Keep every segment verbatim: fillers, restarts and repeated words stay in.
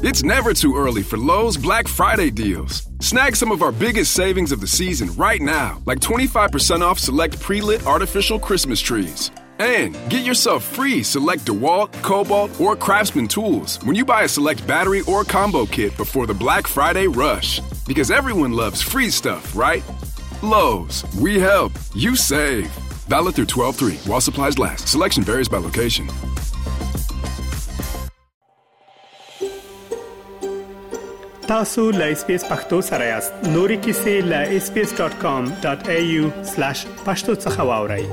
It's never too early for Lowe's Black Friday deals. Snag some of our biggest savings of the season right now, like twenty-five percent off select pre-lit artificial Christmas trees. And get yourself free select DeWalt, Cobalt, or Craftsman tools when you buy a select battery or combo kit before the Black Friday rush. Because everyone loves free stuff, right? Lowe's, we help, you save. Valid through twelve three while supplies last. Selection varies by location. تاسو لا اس پی اس پختو سره یاست. نوري کیسې لا اس پی اس ډاٹ کام ډاټ ای یو سلیش پښتو څخه واورئ.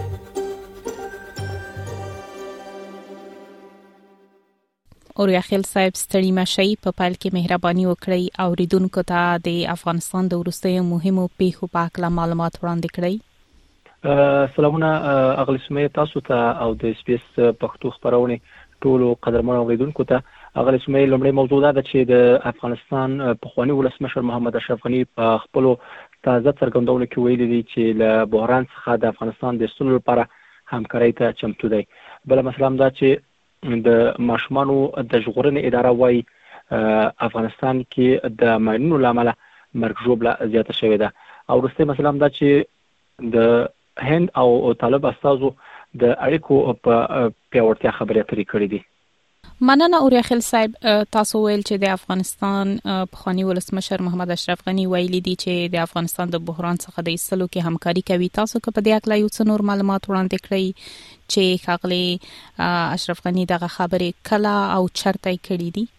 اوریا خیل صاحب ستړي مشي په پال کې مهرباني وکړئ او ریدونکو ته د افغانستان د وروستیو مهمو پیښو په اړه معلومات وړاندې کړئ. سلامونه اغلی سمې تاسو ته او د اس پی اس پښتو خبرونه ټولو قدرمنو اوریدونکو ته. اغلی سمې لومړی موضوع ده چې د افغانستان پخوانی ولسمشر محمد اشرف غنی په خپل تازه څرګندونه کې ویلي دي چې له بحران څخه د افغانستان د ایستلو لپاره همکارۍ ته چمتو دی. بل مسله دا چې د ماشومانو د ژغورنې اداره وايي افغانستان کې د ماینونو لامل مرګ ژوبله زیاته شوې ده. او وروستۍ مسله دا چې د هند او طالب استازو د اړیکو په پیاوړتیا خبرې اترې کړې دي. مننه اوریا خیل صاحب. تاسو ویل چې د افغانستان پخوانی ولسمشر محمد اشرف غنی ویلي دي چې د افغانستان د بحران څخه د ایستلو کې همکاري کوي. تاسو که په دې اړه یو څه نور معلومات وړاندې کړئ چې ښاغلی اشرف غنی دغه خبرې کله او چرته کړې دي؟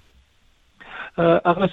اغلی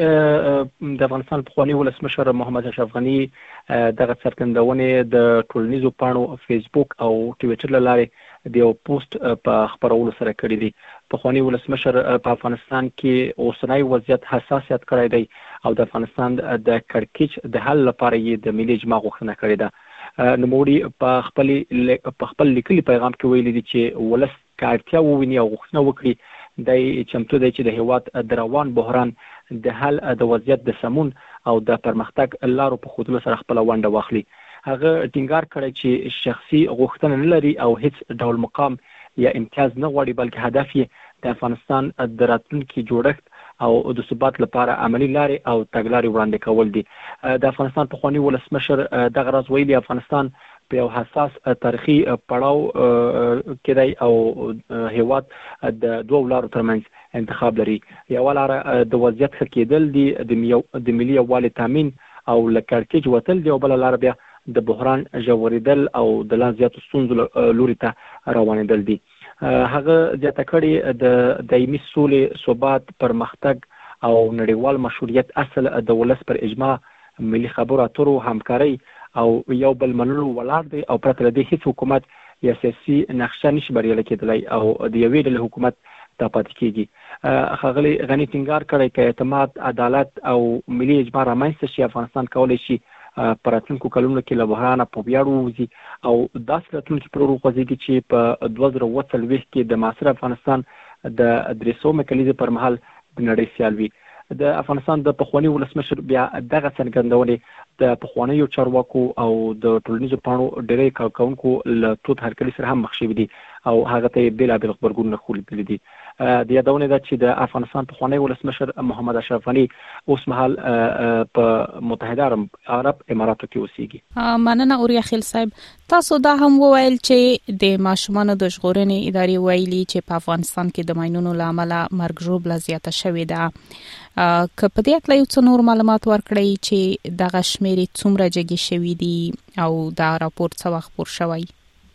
سمې د افغانستان پخوانی ولسمشر محمد اشرف غنی دغه څرګندونې د ټولنیزو پاڼو فیسبوک او ټویټر له لارې د یو پوسټ په خبرولو سره کړی دي. پخوانی ولسمشر په افغانستان کې اوسنۍ وضعیت حساسیت کړی دی او د افغانستان د کړکېچ د حل لپاره یې د ملي اجماع غوښتنه کړې ده. نوموړي په خپل په خپل لیکلي پیغام کې ویلي دي چې ولس که اړتیا وویني او غوښتنه وکړي د چمتو دی چې د هیواد د روان بحران د حل د وضعیت د سمون او د پرمختګ لارو په خودلو سره خپل ونډه واخلي. هغه ټینګار کړی چې شخصي غوښتنه نه لري او هیڅ ډول مقام یا امتیاز نه غواړي، بلکې هدف یې د افغانستان د راتلونکي جوړښت او د ثبات لپاره عملی لارې او تګلارې وړاندې کول دي. د افغانستان پخوانی ولسمشر دغه راز ویلي افغانستان په یو حساس تاریخي پړاو کې دی او هیواد د دوه لارو ترمنځ انتخاب لري. یو لار د وضعیت ښه کېدل دي، د ملي یووالي تامین او له کړکېچ وتل دي، او بل لار بیا د بحران ژورېدل او د لا زیاتو ستونزو لوري ته روانېدل دي. هغه زیاته کړې د دایمي سولې، ثبات، پرمختګ او نړیوال مشروعیت اصل د ولس پر اجماع، ملي خبرو اترو، همکارۍ او یو بل منلو ولاړ دی او پرته له دې هیڅ حکومت یا سیاسي نقشه نشي بریالی کېدلی او د یوې ډلې حکومت ته پاتې کېږي. ښاغلي غني ټینګار کړی که اعتماد، عدالت او ملي اجماع رامنځته شي، افغانستان کولی شي په راتلونکو کلونو کې له بحرانه په ویاړ ووځي او داسې راتلونکي پر وخوځېږي چې په دوه زره اووه څلوېښت کې د معاصر افغانستان د درې سومې کلیزې پر مهال د نړۍ سیال وي. د افغانستان د پخوانی ولسمشر بیا دغه څرګندونې د پخوانیو چارواکو او د ټولنیزو پاڼو ډېری کارکوونکو له تود هرکلي سره هم مخ شوي دي او هغه ته یې بېلابېل غبرګونونه ښودلي دي. د یادونې ده چې د افغانستان پخوانی ولسمشر محمد اشرف غني اوس مهال په متحده عرب اماراتو کې اوسېږي. مننه اوریا خیل صاحب. تاسو دا هم وویل چې د ماشومانو د ژغورنې ادارې ویلي چې په افغانستان کې د ماینونو له امله مرګ ژوبله زیاته شوې ده. که په دې اړه یو څه نور معلومات ورکړئ چې دغه شمېرې څومره جګې شوي دي او دا راپور څه وخت خپور شوی؟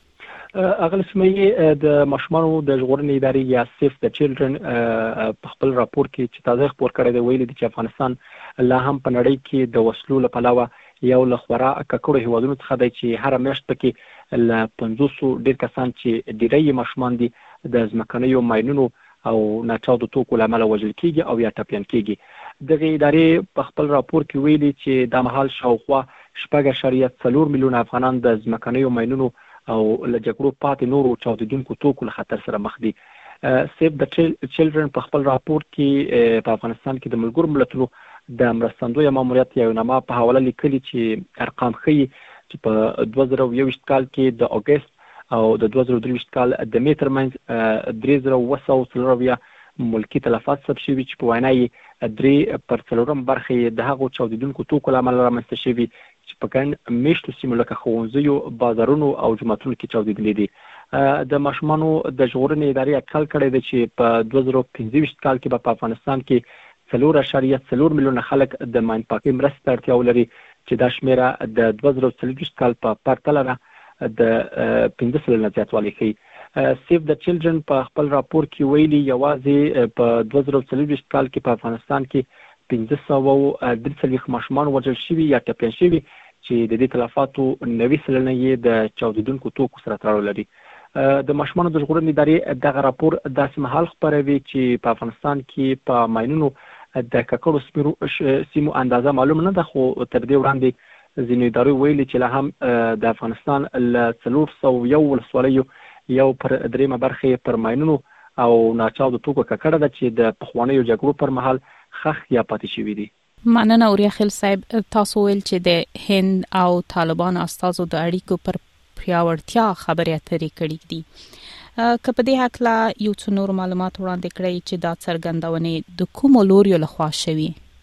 اغلی سمې د ماشومانو د ژغورنې ادارې یا سیف د چلډرن په خپل راپور کې چې تازه خپور کړی دی ویلي دي چې افغانستان لا هم په نړۍ کې د وسلو له پلوه یو له خورا ککړو هیوادونو څخه دی چې هره میاشت پکې له پنځوسو ډېر کسان چې ډېری یې ماشومان دي د ځمکنیو ماینونو او ناچاودو توکو له امله وژل کېږي او یا ټپیان کېږي. دغه ادارې په خپل راپور کې ویلي چې دا مهال شاوخوا شپږ اعشاریه څلور میلیونه افغانان د ځمکنیو ماینونو او له جګړو پاتې نورو چاودېدونکو توکو له خطر سره مخ دي. سیف د چلډرن په خپل راپور کې په افغانستان کې د ملګرو ملتونو د مرستندویه ماموریت یو نامه په حواله لیکلي چې ارقام ښیي چې په دوه زره یوویشت کال کې د اګست او د دوه زره درویشت کال د مې ترمنځ درې زره اووه سوه څلور اویا ملکی تلفات ثبت شوي چې په وینا یې درې پر څلورم برخه د هغو چاودیدونکو توکو لامل رامنځته شوي چې په ګڼ میشتو سیمو لکه ښوونځیو، بازارونو او جوماتونو کې چاودیدلي دي. د ماشومانو د ژغورنې ادارې اټکل کړی دی چې په دوه زره پنځه ویشت کال کې به په افغانستان کې څلور اعشاریه څلور میلیونه خلک د ماین پاکۍ مرستې ته اړتیا ولري چې دا شمیره د دوه زره څلوېښت کال په پرتله د پنځه سلنه زیاتوالی ښیي. سیف د چلډرن په خپل راپور کې ویلي یوازې په دوه زره څلوېښت کال کې په افغانستان کې پنځه سوه درې څلوېښت ماشومان وژل شوي یا ټپیان شوي چې د دې تلفاتو نوي سلنه یې د چاودیدونکو توکو سره تړاو لري. د ماشومانو د ژغورنې ادارې دغه راپور داسې مهال خپروي چې په افغانستان کې په ماینونو د ککړو سیمو اندازه معلوم نه ده، خو تر دې وړاندې ځینې ادارې ویلي چې لا هم د افغانستان له څلور سوه یو ولسوالیو یو پر درېیمه برخه پر ماینونو او ناچاودو توکو ککړه ده چې د پخوانیو جګړو پر مهال خښ یا پاتې شوي دي. مننه اوریاخیل صاحب، تاسو ویل چې د هند او طالبان استازو د اړیکو پر پیاوړتیا خبرې اترې کړې دي. که په دې حق لا یو څو نور معلومات وړاندې کړئ چې دا څرګندونې د کومو لوریو لخوا شوي؟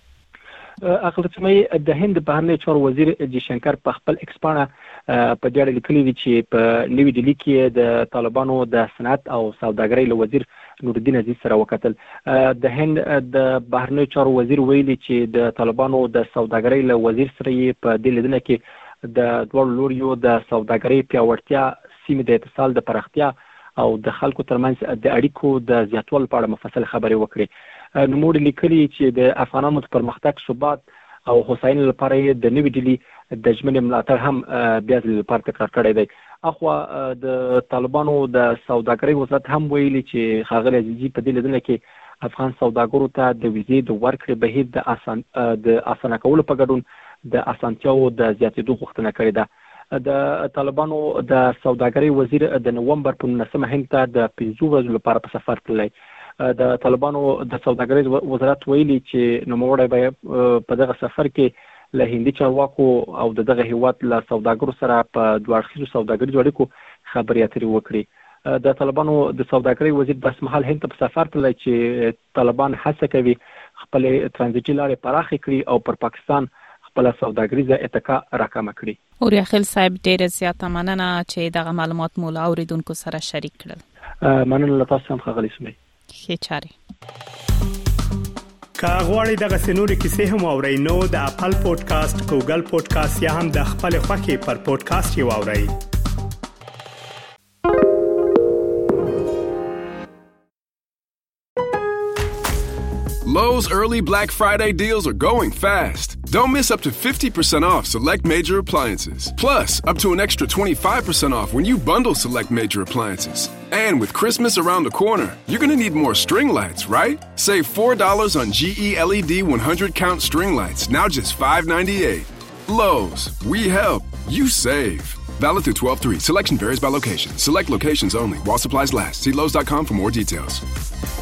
اقلتمي د هند بهرنی چارو وزیر جی شنکر په خپل ایکس پاڼه په دې اړه لیکلي دي چې په نوې ډیلي کې د طالبانو د صنعت او سوداګرۍ له وزیر نورالدین عزیز سره وکتل. د هند د بهرنی چارو وزیر ویلي چې د طالبانو د سوداګرۍ له وزیر سره یې په دې لیدنه کې د دوه لوریو د سوداګرۍ پیاوړتیا، سیمې د اتصال د پراختیا او د خلکو ترمنځ د اړیکو د زیاتوالي په اړه مفصل خبرې وکړي. نوموړي لیکلي چې د افغانانو د پرمختګ، ثبات او هوساینې لپاره یې د نوې ډیلي د ژمنې ملاتړ هم بیا ځلې لپاره تکرار کړی دی. اخوا د طالبانو د سوداګرۍ وزارت هم ویلي چې ښاغلي عزیزي په دې لیدنه کې افغان سوداګرو ته د ویزې د ورکړې بهیر د آسان د اسانه کولو په ګډون د اسانتیاو د زیاتېدو غوښتنه کړې ده. د طالبانو د سوداګرۍ وزیر د نومبر په نولسمه هند ته د پنځو ورځو لپاره په سفر تللی. د طالبانو د سوداګرۍ وزارت ویلي چې نوموړی به په دغه سفر کې له هندي چارواکو او د دغه هیواد له سوداګرو سره په دوه اړخیزو سوداګریزو اړیکو خبرې اترې وکړي. د طالبانو د سوداګرۍ وزیر بس مهال هند ته په سفر تللی چې طالبان هڅه کوي خپل ترانزیټي لارې پراخې کړي او پر پاکستان خپل سوداګریزه اتکا راکمه کړي. اوریاخیل صاحب، ډېر زیاته مننه چې دغه معلومات مو له اوریدونکو سره شریک کړل. مننه له تاسو هم ښاغلي سمي. ښه چاري. که غواړئ دغه سنوري کیسې هم اورئ نو د خپل پودکاسټ، ګوګل پودکاسټ یا هم د خپل خوښي پر پودکاسټ یو اورئ. Lowe's early Black Friday deals are going fast. Don't miss up to fifty percent off select major appliances. Plus, up to an extra twenty-five percent off when you bundle select major appliances. And with Christmas around the corner, you're going to need more string lights, right? Save four dollars on G E L E D one hundred count string lights, now just five ninety-eight. Lowe's, we help, you save. Valid through twelve three. Selection varies by location. Select locations only while supplies last. See Lowe's dot com for more details.